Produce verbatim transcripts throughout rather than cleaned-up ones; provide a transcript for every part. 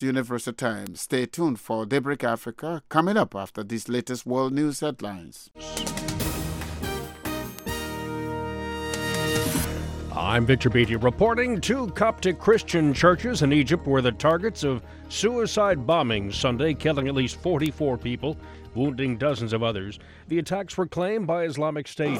Universal Time. Stay tuned for Daybreak Africa coming up after these latest world news headlines. I'm Victor Beatty reporting. Two Coptic Christian churches in Egypt were the targets of suicide bombings Sunday, killing at least forty-four people, wounding dozens of others. The attacks were claimed by Islamic State.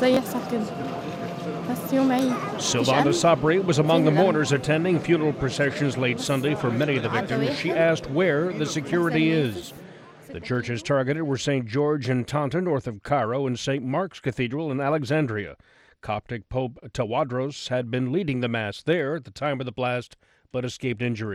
Silvana Sabri was among the mourners attending funeral processions late Sunday for many of the victims. She asked where the security is. The churches targeted were Saint George in Tanta, north of Cairo, and Saint Mark's Cathedral in Alexandria. Coptic Pope Tawadros had been leading the Mass there at the time of the blast, but escaped injury.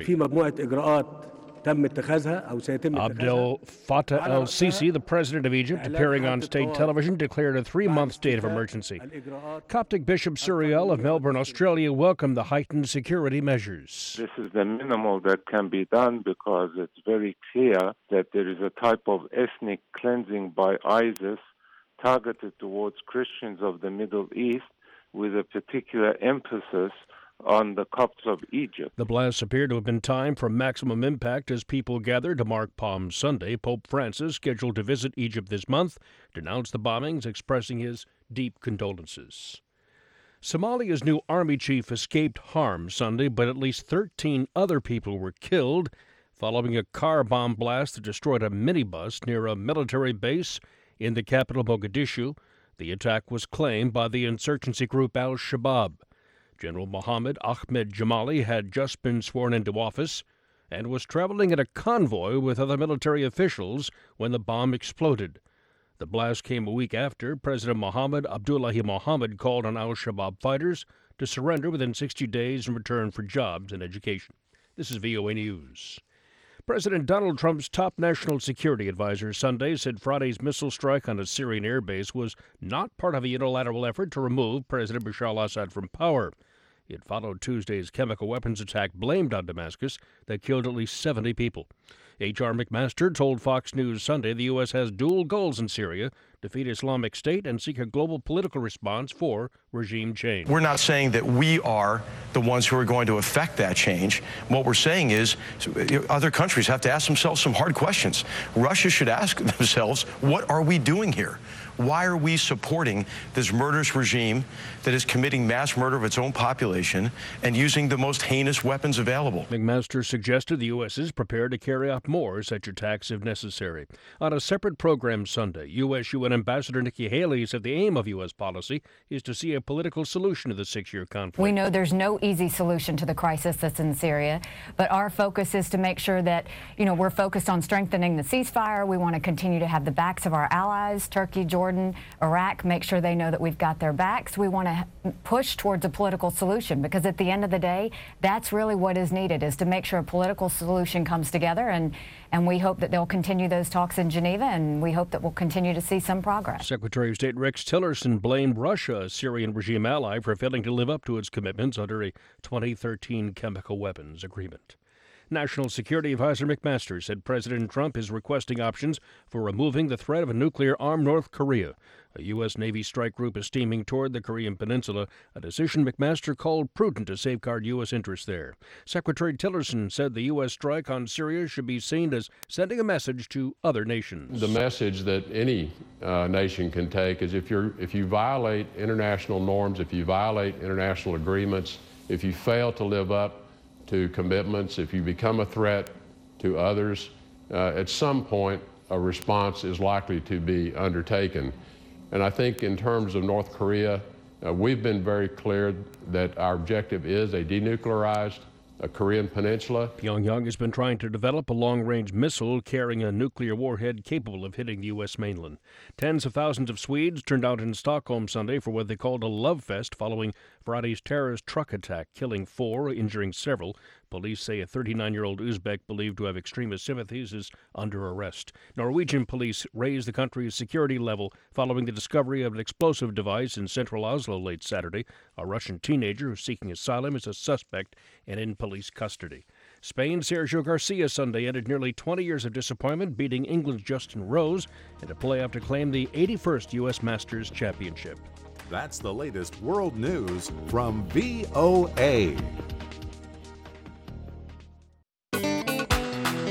Abdel Fattah el-Sisi, the president of Egypt, appearing on state television, declared a three-month state of emergency. Coptic Bishop Suriel of Melbourne, Australia, welcomed the heightened security measures. This is the minimal that can be done because it's very clear that there is a type of ethnic cleansing by ISIS targeted towards Christians of the Middle East with a particular emphasis on the Copts of Egypt. The blasts appear to have been timed for maximum impact as people gathered to mark Palm Sunday. Pope Francis, scheduled to visit Egypt this month, denounced the bombings, expressing his deep condolences. Somalia's new army chief escaped harm Sunday, but at least thirteen other people were killed following a car bomb blast that destroyed a minibus near a military base in the capital, Mogadishu. The attack was claimed by the insurgency group Al-Shabaab. General Mohammed Ahmed Jamali had just been sworn into office and was traveling in a convoy with other military officials when the bomb exploded. The blast came a week after President Mohammed Abdullahi Mohammed called on Al-Shabaab fighters to surrender within sixty days in return for jobs and education. This is V O A News. President Donald Trump's top national security advisor Sunday said Friday's missile strike on a Syrian airbase was not part of a unilateral effort to remove President Bashar al-Assad from power. It followed Tuesday's chemical weapons attack blamed on Damascus that killed at least seventy people. H R McMaster told Fox News Sunday the U S has dual goals in Syria: defeat Islamic State and seek a global political response for regime change. We're not saying that we are the ones who are going to affect that change. What we're saying is other countries have to ask themselves some hard questions. Russia should ask themselves, what are we doing here? Why are we supporting this murderous regime that is committing mass murder of its own population and using the most heinous weapons available? McMaster suggested the U S is prepared to carry out more such attacks if necessary. On a separate program Sunday, U S U N Ambassador Nikki Haley said the aim of U S policy is to see a political solution to the six-year conflict. We know there's no easy solution to the crisis that's in Syria, but our focus is to make sure that, you know, we're focused on strengthening the ceasefire. We want to continue to have the backs of our allies, Turkey, Jordan, Iraq, make sure they know that we've got their backs. We want to push towards a political solution because at the end of the day, that's really what is needed, is to make sure a political solution comes together, and, and we hope that they'll continue those talks in Geneva, and we hope that we'll continue to see some progress. Secretary of State Rex Tillerson blamed Russia, a Syrian regime ally, for failing to live up to its commitments under a twenty thirteen chemical weapons agreement. National Security Advisor McMaster said President Trump is requesting options for removing the threat of a nuclear-armed North Korea. A U S. Navy strike group is steaming toward the Korean Peninsula, a decision McMaster called prudent to safeguard U S interests there. Secretary Tillerson said the U S strike on Syria should be seen as sending a message to other nations. The message that any uh, nation can take is if you're if you violate international norms, if you violate international agreements, if you fail to live up to commitments, if you become a threat to others, uh, at some point a response is likely to be undertaken. And I think in terms of North Korea, uh, we've been very clear that our objective is a denuclearized a Korean peninsula. Pyongyang has been trying to develop a long-range missile carrying a nuclear warhead capable of hitting the U S mainland. Tens of thousands of Swedes turned out in Stockholm Sunday for what they called a love fest following Friday's terrorist truck attack, killing four, injuring several. Police say a thirty-nine-year-old Uzbek believed to have extremist sympathies is under arrest. Norwegian police raised the country's security level following the discovery of an explosive device in central Oslo late Saturday. A Russian teenager who's seeking asylum is a suspect and in police custody. Spain's Sergio Garcia Sunday ended nearly twenty years of disappointment, beating England's Justin Rose in a playoff to claim the eighty-first U S. Masters Championship. That's the latest world news from V O A.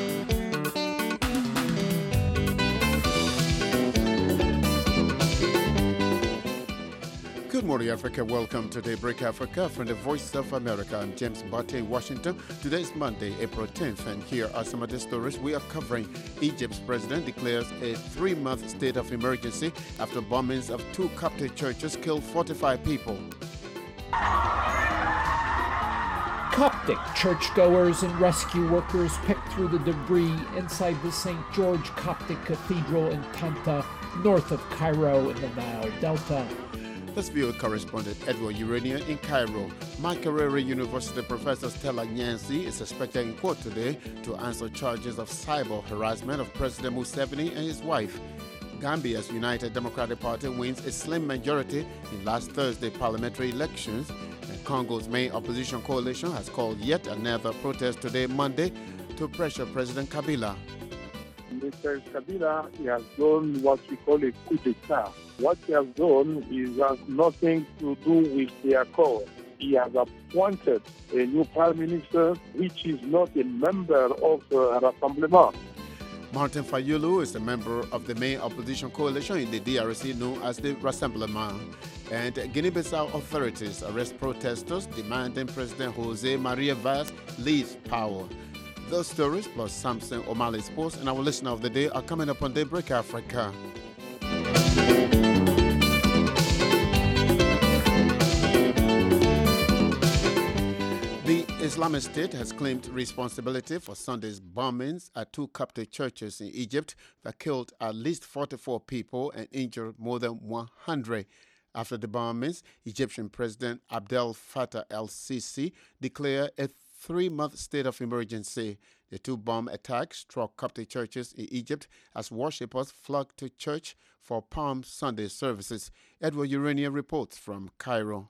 Morning Africa. Welcome to Daybreak Africa from the Voice of America. I'm James Barte in Washington. Today is Monday, April tenth, and here are some of the stories we are covering. Egypt's president declares a three-month state of emergency after bombings of two Coptic churches killed forty-five people. Coptic churchgoers and rescue workers picked through the debris inside the Saint George Coptic Cathedral in Tanta, north of Cairo in the Nile Delta. Let's view correspondent Edward Urania in Cairo. Makerere University professor Stella Nyansi is expected in court today to answer charges of cyber harassment of President Museveni and his wife. Gambia's United Democratic Party wins a slim majority in last Thursday parliamentary elections. And Congo's main opposition coalition has called yet another protest today, Monday, to pressure President Kabila. Mister Kabila, he has done what we call a coup d'etat. What he has done is has nothing to do with the accord. He has appointed a new prime minister, which is not a member of the Rassemblement. Martin Fayulu is a member of the main opposition coalition in the D R C known as the Rassemblement. And Guinea-Bissau authorities arrest protesters demanding President Jose Maria Vaz leave power. Those stories plus Samson O'Malley Sports and our listener of the day are coming up on Daybreak Africa. The Islamic State has claimed responsibility for Sunday's bombings at two Coptic churches in Egypt that killed at least forty-four people and injured more than one hundred. After the bombings, Egyptian President Abdel Fattah el-Sisi declared a three-month state of emergency. The two bomb attacks struck Coptic churches in Egypt as worshippers flocked to church for Palm Sunday services. Edward Urania reports from Cairo.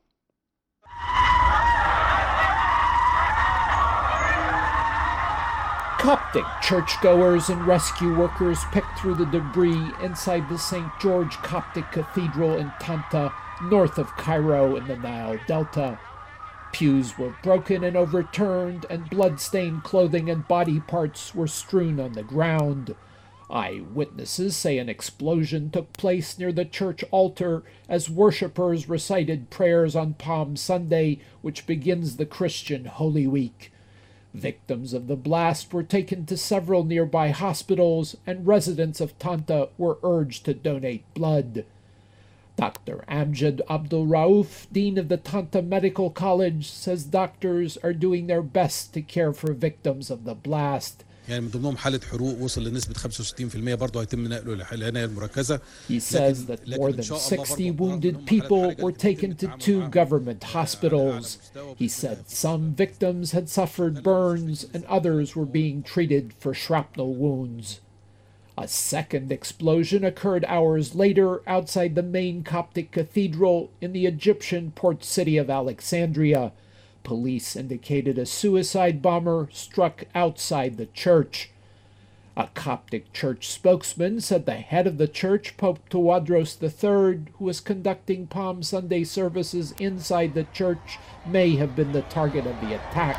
Coptic churchgoers and rescue workers picked through the debris inside the Saint George Coptic Cathedral in Tanta, north of Cairo in the Nile Delta. Pews were broken and overturned, and blood-stained clothing and body parts were strewn on the ground. Eyewitnesses say an explosion took place near the church altar as worshippers recited prayers on Palm Sunday, which begins the Christian Holy Week. Victims of the blast were taken to several nearby hospitals, and residents of Tanta were urged to donate blood. Doctor Amjad Abdul Rauf, dean of the Tanta Medical College, says doctors are doing their best to care for victims of the blast. يعني من ضمنهم حالة حروق وصل لنسبة خمسة وستين بالمئة برضه هيتم نقله للعناية المركزة. He says that more than sixty wounded people were taken to two government hospitals. He said some victims had suffered burns and others were being treated for shrapnel wounds. A second explosion occurred hours later outside the main Coptic cathedral in the Egyptian port city of Alexandria. Police indicated a suicide bomber struck outside the church. A Coptic church spokesman said the head of the church, Pope Tawadros the third, who was conducting Palm Sunday services inside the church, may have been the target of the attack.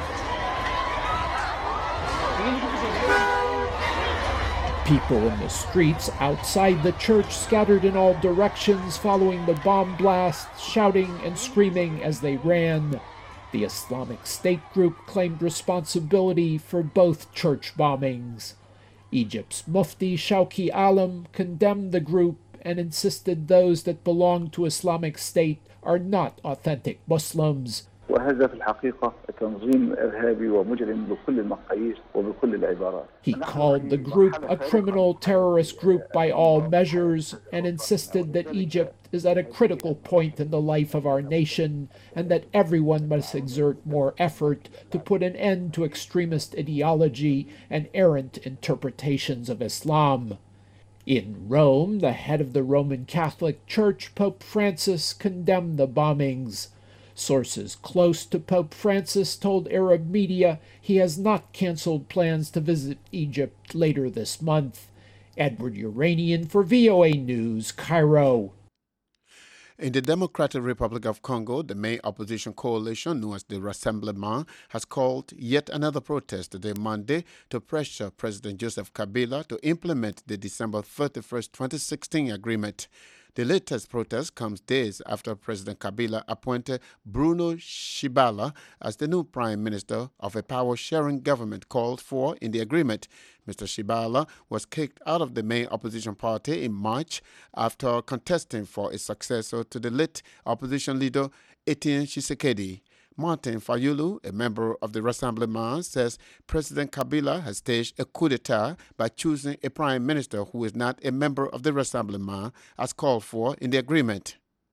People in the streets outside the church scattered in all directions following the bomb blast, shouting and screaming as they ran. The Islamic State group claimed responsibility for both church bombings. Egypt's Mufti Shawki Alam condemned the group and insisted those that belong to Islamic State are not authentic Muslims. وهذا في الحقيقة تنظيم إرهابي ومجرم بكل المقاييس وبكل العبارات. He called the group a criminal terrorist group by all measures and insisted that Egypt is at a critical point in the life of our nation and that everyone must exert more effort to put an end to extremist ideology and errant interpretations of Islam. In Rome, the head of the Roman Catholic Church, Pope Francis, condemned the bombings. Sources close to Pope Francis told Arab media he has not canceled plans to visit Egypt later this month. Edward Uranian for V O A News, Cairo. In the Democratic Republic of Congo, the main opposition coalition, known as the Rassemblement, has called yet another protest today, Monday, to pressure President Joseph Kabila to implement the December thirty-first, twenty sixteen agreement. The latest protest comes days after President Kabila appointed Bruno Shibala as the new prime minister of a power-sharing government called for in the agreement. Mister Shibala was kicked out of the main opposition party in March after contesting for a successor to the late opposition leader Etienne Tshisekedi. Martin Fayulu, a member of the Rassemblement, says President Kabila has staged a coup d'etat by choosing a prime minister who is not a member of the Rassemblement, as called for in the agreement.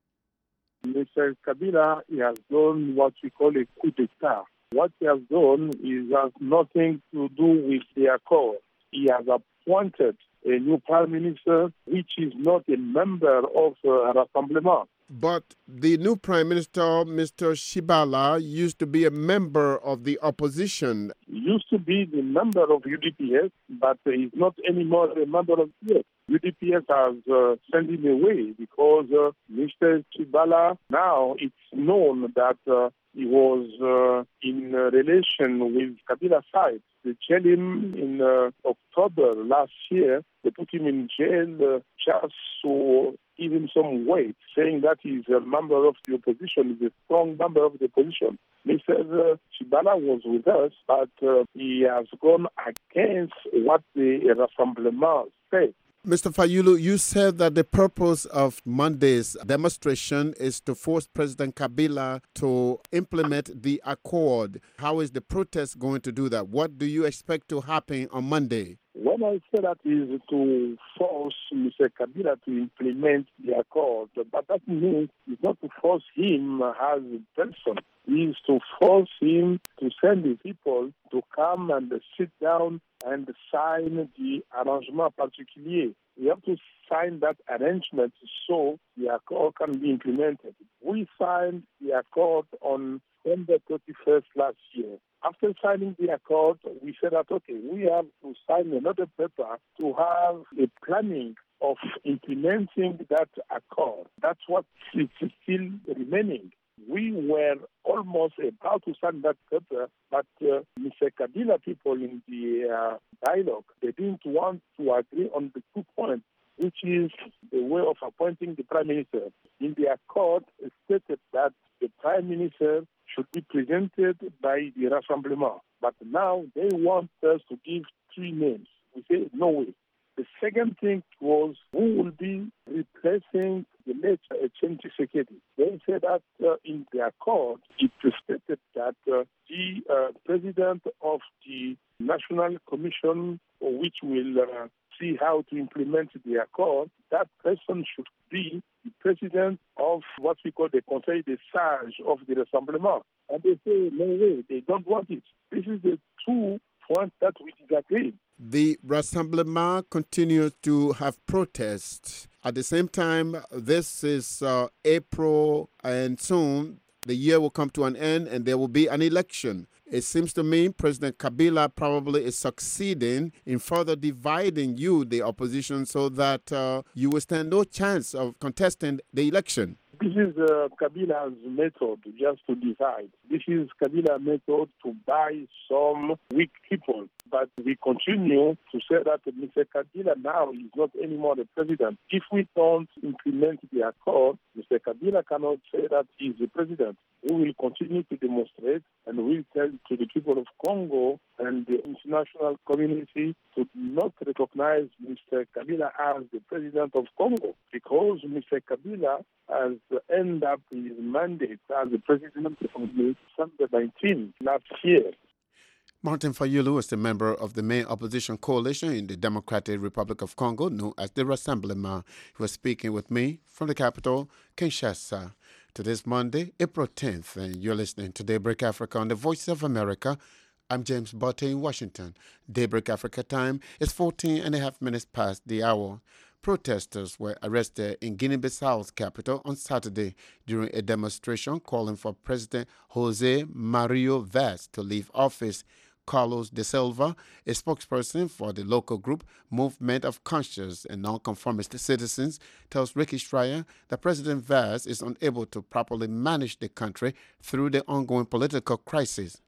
Mister Kabila he has done what we call a coup d'etat. What he has done is has nothing to do with the accord. He has appointed a new prime minister, which is not a member of uh, Rassemblement. But the new prime minister, Mister Shibala, used to be a member of the opposition. He used to be the member of U D P S, but he's not anymore a member of U D P S. U D P S has uh, sent him away because uh, Mister Shibala, now it's known that uh, he was uh, in uh, relation with Kabila's side. They jailed him in uh, October last year. They put him in jail uh, just to give him some weight, saying that he's a member of the opposition, he's a strong member of the opposition. Mister Uh, Shibala was with us, but uh, he has gone against what the Rassemblement said. Mister Fayulu, you said that the purpose of Monday's demonstration is to force President Kabila to implement the accord. How is the protest going to do that? What do you expect to happen on Monday? When I say that is to force Mister Kabila to implement the accord, but that means it's not to force him as a person. It's to force him to send the people to come and sit down and sign the arrangement particulier. We have to sign that arrangement so the accord can be implemented. We signed the accord on December thirty-first last year. After signing the accord, we said that, okay, we have to sign another paper to have a planning of implementing that accord. That's what is still remaining. We were almost about to sign that paper, but uh, Mister Kabila people in the uh, dialogue, they didn't want to agree on the two points, which is the way of appointing the prime minister. In the accord, it stated that the prime minister should be presented by the Rassemblement. But now they want us to give three names. We say, no way. The second thing was who will be replacing the late Etienne Tshisekedi. They said that uh, in the accord, it stated that uh, the uh, president of the National Commission, which will uh, see how to implement the accord, that person should be the president of what we call the Conseil des Sages of the Rassemblement. And they say, no way, they don't want it. This is the two points that we disagree. The Rassemblement continues to have protests. At the same time, this is uh, April, and soon the year will come to an end and there will be an election. It seems to me President Kabila probably is succeeding in further dividing you, the opposition, so that uh, you will stand no chance of contesting the election. This is uh, Kabila's method just to divide. This is Kabila's method to buy some weak people. But we continue to say that Mister Kabila now is not anymore the president. If we don't implement the accord, Mister Kabila cannot say that he is the president. We will continue to demonstrate and we will tell to the people of Congo and the international community to not recognize Mister Kabila as the president of Congo, because Mister Kabila has ended up his mandate as the president of December nineteenth last year. Martin Fayulu is a member of the main opposition coalition in the Democratic Republic of Congo, known as the Rassemblement. He was speaking with me from the capital, Kinshasa. Today's Monday, April tenth, and you're listening to Daybreak Africa on the Voice of America. I'm James Butte in Washington. Daybreak Africa time is fourteen and a half minutes past the hour. Protesters were arrested in Guinea-Bissau's capital on Saturday during a demonstration calling for President Jose Mario Vaz to leave office. Carlos De Silva, a spokesperson for the local group Movement of Conscious and Nonconformist Citizens, tells Ricky Schreier that President Vaz is unable to properly manage the country through the ongoing political crisis.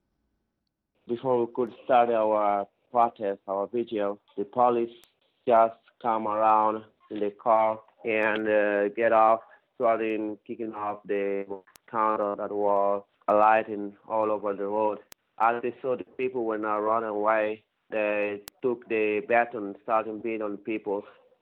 Before we could start our protest, our vigil, the police just come around in the car and uh, get off, starting kicking off the counter that was alighting all over the road. As they saw the people were not running away, they took the baton, starting beating on people,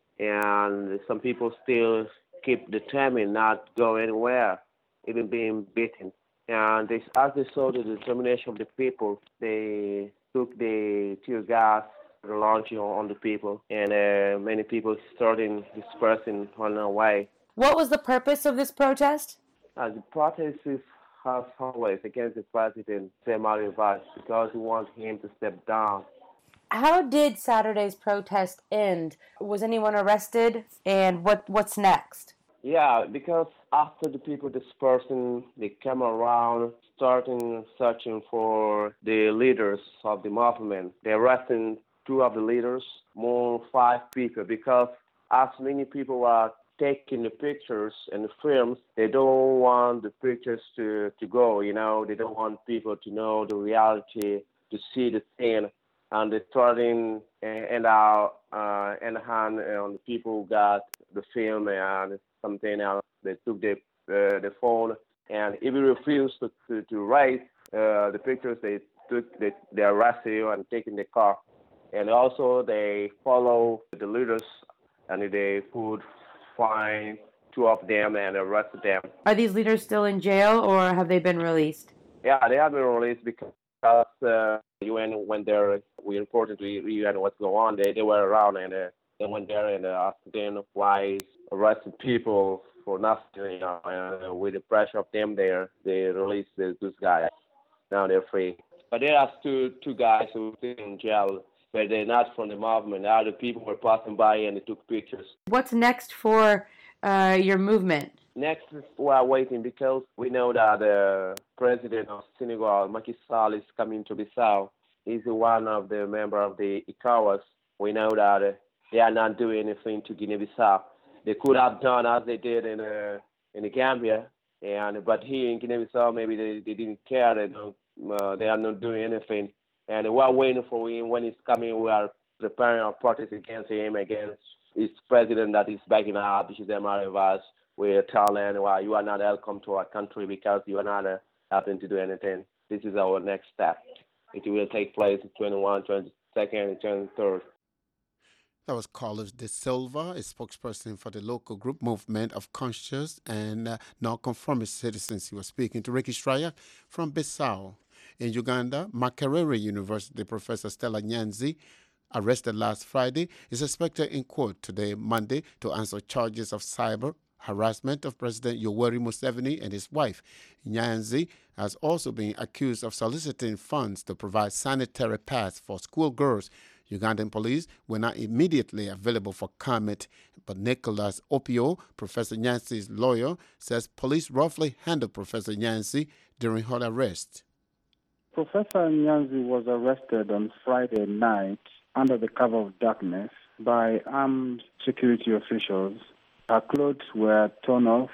and some people still keep determined not to go anywhere, even being beaten. And they, as they saw the determination of the people, they took the tear gas, launching on the people, and uh, many people started dispersing on their way. What was the purpose of this protest? Uh, the protest is, as always, against the president, Mario Vaz, because we want him to step down. How did Saturday's protest end? Was anyone arrested? And what what's next? Yeah, because after the people dispersing, they came around, starting searching for the leaders of the movement. They arrested two of the leaders, more five people, because as many people are taking the pictures and the films, they don't want the pictures to, to go, you know, they don't want people to know the reality, to see the thing, and they're starting and out uh, and hand on the people who got the film and something else. They took the uh, the phone, and if you refuse to, to, to write uh, the pictures, they took they, they arrested you and taken the car. And also they follow the leaders, and they put fine two of them and arrested them. Are these leaders still in jail, or have they been released? Yeah, they have been released because uh, U N went there. We reported to U N what's going on. They they were around, and uh, they went there and uh, asked them why arrested people for nothing. You know, and uh, with the pressure of them there, they released this, this guy. Now they're free. But there are two two guys who are still in jail. But they're not from the movement. Other people were passing by and they took pictures. What's next for uh, your movement? Next, we are waiting because we know that the president of Senegal, Macky Sall, is coming to Bissau. He's one of the members of the ECOWAS. We know that uh, they are not doing anything to Guinea-Bissau. They could have done as they did in uh, in the Gambia, and but here in Guinea-Bissau, maybe they, they didn't care. They don't. Uh, they are not doing anything. And we are waiting for him. When he's coming, we are preparing our protest against him, against his president that is backing up, which is Mario Vaz. We tell them, well, you are not welcome to our country because you are not uh, having to do anything. This is our next step. It will take place on twenty-first, twenty-second, and twenty-third. That was Carlos De Silva, a spokesperson for the local group Movement of Conscious and uh, Non-Conformist Citizens. He was speaking to Ricky Straya from Bissau. In Uganda, Makerere University professor Stella Nyanzi, arrested last Friday, is expected in court today, Monday, to answer charges of cyber harassment of President Yoweri Museveni and his wife. Nyanzi has also been accused of soliciting funds to provide sanitary pads for schoolgirls. Ugandan police were not immediately available for comment, but Nicholas Opio, Professor Nyanzi's lawyer, says police roughly handled Professor Nyanzi during her arrest. Professor Nyanzi was arrested on Friday night under the cover of darkness by armed security officials. Her clothes were torn off,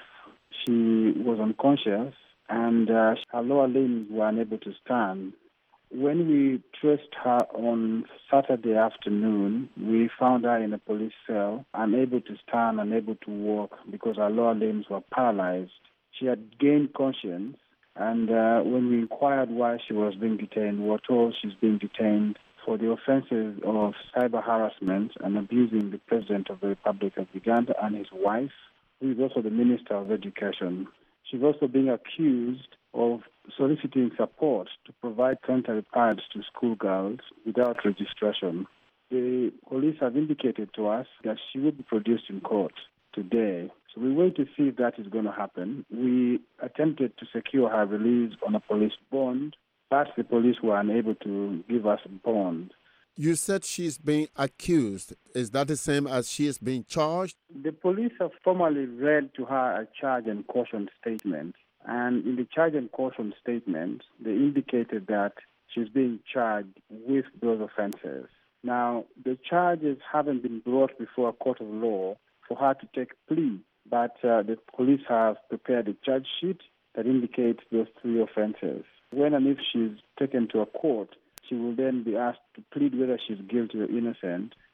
she was unconscious, and uh, her lower limbs were unable to stand. When we traced her on Saturday afternoon, we found her in a police cell, unable to stand, unable to walk because her lower limbs were paralyzed. She had gained conscience. And uh, when we inquired why she was being detained, we were told she's being detained for the offenses of cyber harassment and abusing the President of the Republic of Uganda and his wife, who is also the Minister of Education. She's also being accused of soliciting support to provide sanitary pads to schoolgirls without registration. The police have indicated to us that she will be produced in court today. So we wait to see if that is going to happen. We attempted to secure her release on a police bond, but the police were unable to give us a bond. You said she's being accused. Is that the same as she is being charged? The police have formally read to her a charge and caution statement. And in the charge and caution statement, they indicated that she's being charged with those offenses. Now, the charges haven't been brought before a court of law for her to take plea. But uh, the police have prepared a charge sheet that indicates those three offenses. When and if she's taken to a court, she will then be asked to plead whether she's guilty or innocent,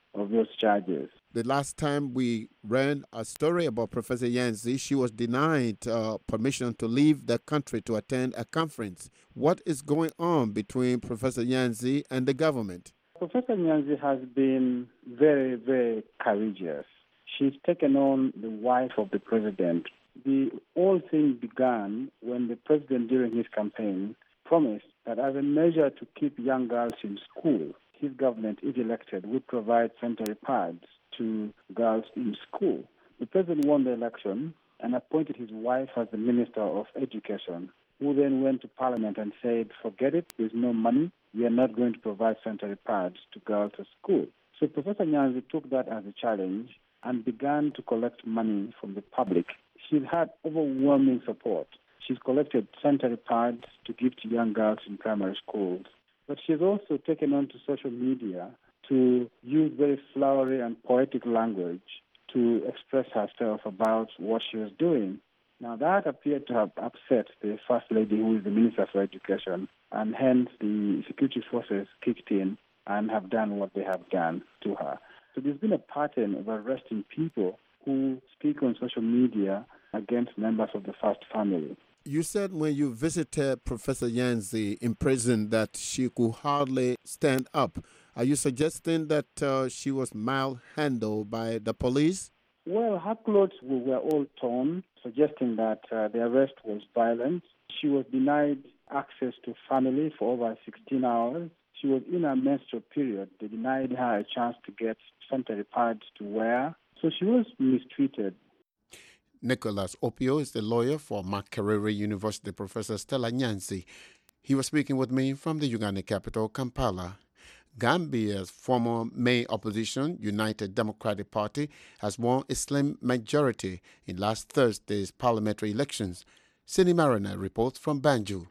of those charges. The last time we ran a story about Professor Nyanzi, she was denied uh, permission to leave the country to attend a conference. What is going on between Professor Nyanzi and the government? Professor Nyanzi has been very, very courageous. She's taken on the wife of the president. The whole thing began when the president, during his campaign, promised that as a measure to keep young girls in school, his government, if elected, would provide sanitary pads to girls in school. The president won the election and appointed his wife as the Minister of Education, who then went to Parliament and said, forget it, there's no money, we are not going to provide sanitary pads to girls at school. So Professor Nyanzi took that as a challenge and began to collect money from the public. She's had overwhelming support. She's collected sanitary pads to give to young girls in primary schools. But she's also taken on to social media to use very flowery and poetic language to express herself about what she was doing. Now, that appeared to have upset the First Lady, who is the Minister for Education, and hence the security forces kicked in and have done what they have done to her. So there's been a pattern of arresting people who speak on social media against members of the First Family. You said when you visited Professor Nyanzi in prison that she could hardly stand up. Are you suggesting that uh, she was malhandled by the police? Well, her clothes were all torn, suggesting that uh, the arrest was violent. She was denied access to family for over sixteen hours. She was in her menstrual period. They denied her a chance to get sanitary pads to wear. So she was mistreated. Nicholas Opio is the lawyer for Makerere University, Professor Stella Nyanzi. He was speaking with me from the Uganda capital, Kampala. Gambia's former main opposition, United Democratic Party, has won a slim majority in last Thursday's parliamentary elections. Cindy Mariner reports from Banjul.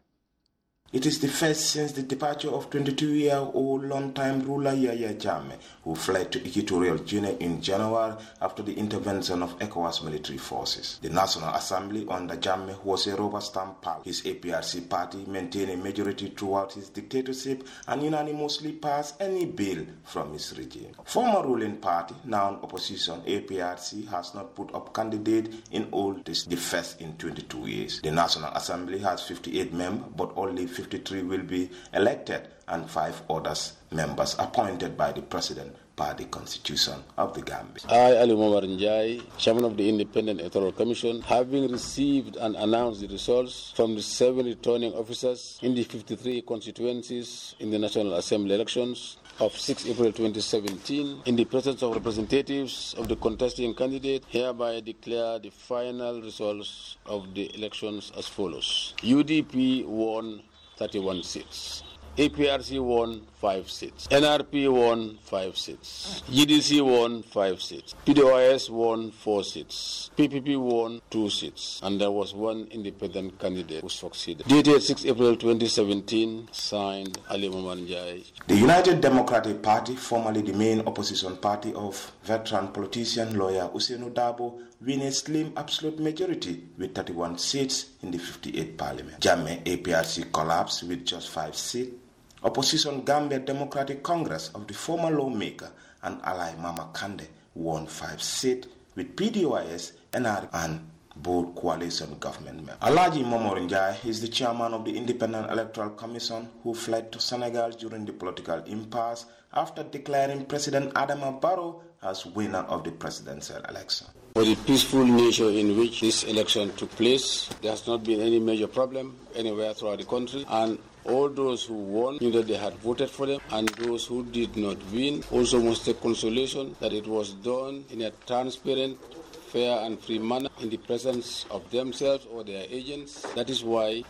It is the first since the departure of twenty-two-year-old long-time ruler Yahya Jammeh, who fled to Equatorial Guinea in January after the intervention of ECOWAS military forces. The National Assembly under Jammeh was a rubber-stamp power. His A P R C party maintained a majority throughout his dictatorship and unanimously passed any bill from his regime. Former ruling party, now opposition, A P R C, has not put up candidate in all this, the first in twenty-two years. The National Assembly has fifty-eight members, but only fifty-three will be elected and five others members appointed by the president per the constitution of the Gambia. I, Ali Momar Njai, chairman of the Independent Electoral Commission, having received and announced the results from the seven returning officers in the fifty-three constituencies in the National Assembly elections of sixth April twenty seventeen, in the presence of representatives of the contesting candidate, hereby declare the final results of the elections as follows. U D P won thirty-one seats. A P R C won five seats. N R P won five seats. G D C won five seats. P D O I S won four seats. P P P won two seats. And there was one independent candidate who succeeded. Dated sixth April twenty seventeen, signed Ali Mamanjai. The United Democratic Party, formerly the main opposition party of veteran politician lawyer Usainu Dabo, win a slim absolute majority with thirty-one seats in the fifty-eight parliament. Jammeh A P R C collapsed with just five seats. Opposition Gambia Democratic Congress of the former lawmaker and ally Mama Kande won five seats with P D O I S, N R P and both coalition government members. Alhaji Momar Njai is the chairman of the Independent Electoral Commission who fled to Senegal during the political impasse after declaring President Adama Barrow as winner of the presidential election. For the peaceful nature in which this election took place, there has not been any major problem anywhere throughout the country, and all those who won knew that they had voted for them, and those who did not win also must take consolation that it was done in a transparent, fair and free manner in the presence of themselves or their agents. That is why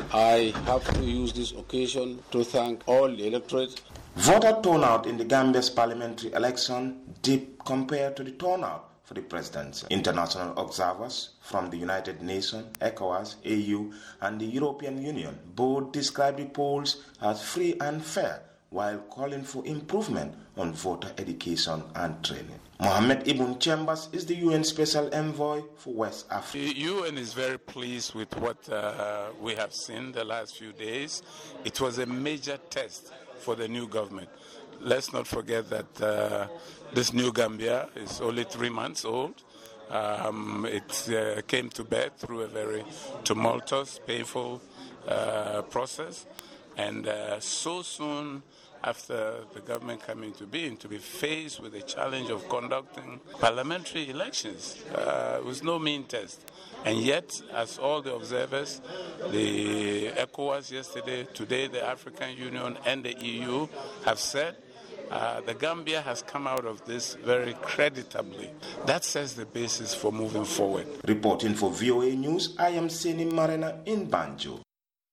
I have to use this occasion to thank all the electorate. Voter turnout in the Gambia's parliamentary election dipped compared to the turnout for the presidency. International observers from the United Nations, ECOWAS, A U, and the European Union both describe the polls as free and fair, while calling for improvement on voter education and training. Mohamed Ibn Chambers is the U N Special Envoy for West Africa. The U N is very pleased with what uh, we have seen the last few days. It was a major test for the new government. let's not forget that uh, this new Gambia is only three months old. Um, it uh, came to bed through a very tumultuous, painful uh, process. And uh, so soon after the government coming to being, to be faced with the challenge of conducting parliamentary elections uh, was no mean test. And yet, as all the observers, the ECOWAS yesterday, today the African Union and the E U have said, uh, the Gambia has come out of this very creditably. That sets the basis for moving forward. Reporting for V O A News, I am Seni Marina in Banjo.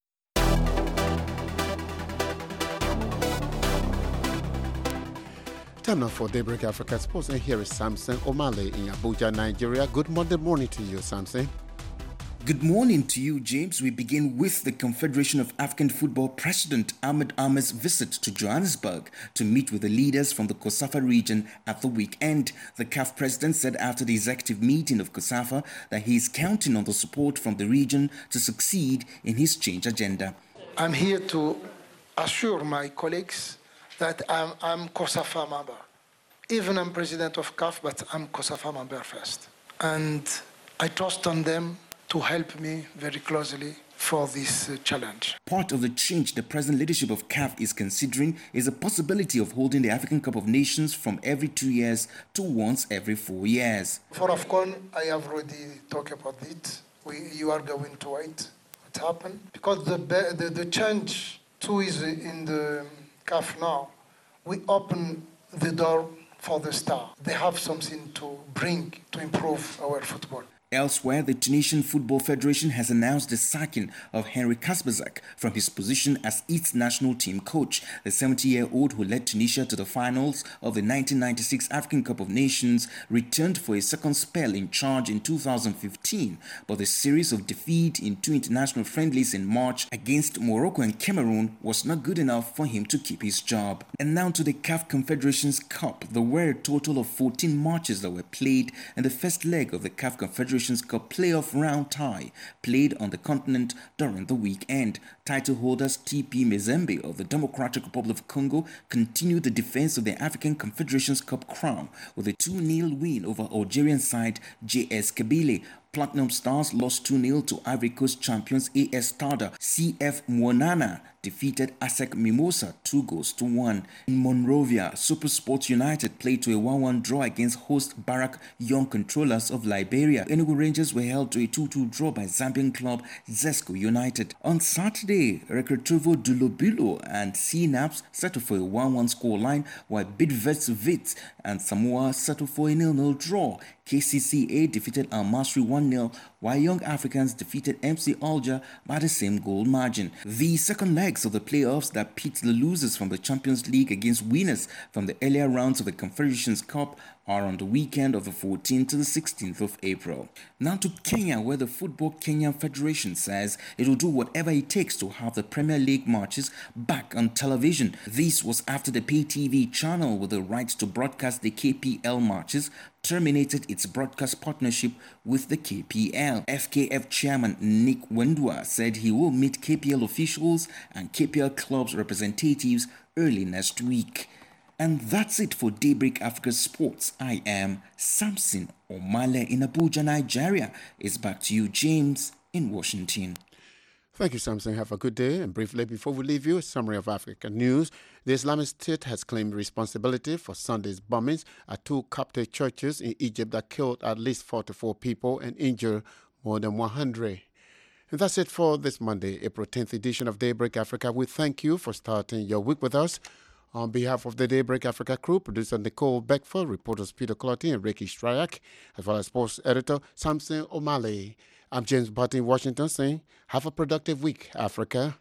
Time now for Daybreak Africa Sports, and here is Samson O'Malley in Abuja, Nigeria. Good Monday morning to you, Samson. Good morning to you, James. We begin with the Confederation of African Football President Ahmed Ahmed's visit to Johannesburg to meet with the leaders from the COSAFA region at the weekend. The C A F president said after the executive meeting of COSAFA that he is counting on the support from the region to succeed in his change agenda. I'm here to assure my colleagues that I'm, I'm COSAFA member. Even I'm president of C A F, but I'm COSAFA member first. And I trust on them to help me very closely for this uh, challenge. Part of the change the present leadership of C A F is considering is a possibility of holding the African Cup of Nations from every two years to once every four years. For AFCON, I have already talked about it. We, you are going to wait what happened. Because the, the, the change too is in the C A F now. We open the door for the star. They have something to bring to improve our football. Elsewhere, the Tunisian Football Federation has announced the sacking of Henry Kasbazak from his position as its national team coach. The seventy-year-old who led Tunisia to the finals of the nineteen ninety-six African Cup of Nations returned for a second spell in charge in two thousand fifteen, but the series of defeat in two international friendlies in March against Morocco and Cameroon was not good enough for him to keep his job. And now to the C A F Confederations Cup. There were a total of fourteen matches that were played in the first leg of the C A F Confederations Cup playoff round tie played on the continent during the weekend. Title holders T P Mazembe of the Democratic Republic of Congo continued the defense of the African Confederations Cup crown with a two nil win over Algerian side J S Kabylie. Platinum Stars lost two nil to Ivory Coast champions A S Tada. C F Mwanana defeated ASEC Mimosa two goals to one. In Monrovia, Super Sports United played to a one one draw against host Barak Young Controllers of Liberia. Enugu Rangers were held to a two two draw by Zambian club Zesco United. On Saturday, Recreativo Dulobilo and C NAPS settled for a one one scoreline, while Bidvest Wits and Samoa settled for a nil nil draw. K C C A defeated Al Masry one nil, while Young Africans defeated M C Alger by the same goal margin. The second legs of the playoffs that pit the losers from the Champions League against winners from the earlier rounds of the Confederations Cup are on the weekend of the fourteenth to the sixteenth of April. Now to Kenya, where the Football Kenya Federation says it will do whatever it takes to have the Premier League matches back on television. This was after the pay T V channel with the rights to broadcast the K P L matches terminated its broadcast partnership with the K P L. F K F chairman Nick Wendua said he will meet K P L officials and K P L clubs representatives early next week. And that's it for Daybreak Africa Sports. I am Samson O'Malley in Abuja, Nigeria. It's back to you, James, in Washington. Thank you, Samson. Have a good day. And briefly, before we leave you, a summary of African news. The Islamic State has claimed responsibility for Sunday's bombings at two Coptic churches in Egypt that killed at least forty-four people and injured more than one hundred. And that's it for this Monday, April tenth edition of Daybreak Africa. We thank you for starting your week with us. On behalf of the Daybreak Africa crew, producer Nicole Beckford, reporters Peter Clotty and Ricky Stryak, as well as sports editor Samson O'Malley. I'm James Barton in Washington saying, have a productive week, Africa.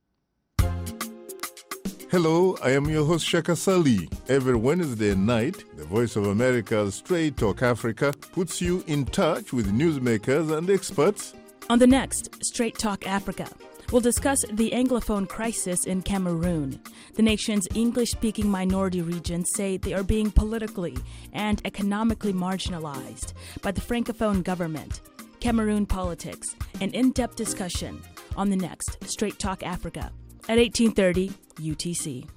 Hello, I am your host Shaka Sali. Every Wednesday night, the Voice of America's Straight Talk Africa puts you in touch with newsmakers and experts. On the next Straight Talk Africa, we'll discuss the Anglophone crisis in Cameroon. The nation's English-speaking minority regions say they are being politically and economically marginalized by the Francophone government. Cameroon politics, an in-depth discussion on the next Straight Talk Africa at eighteen thirty U T C.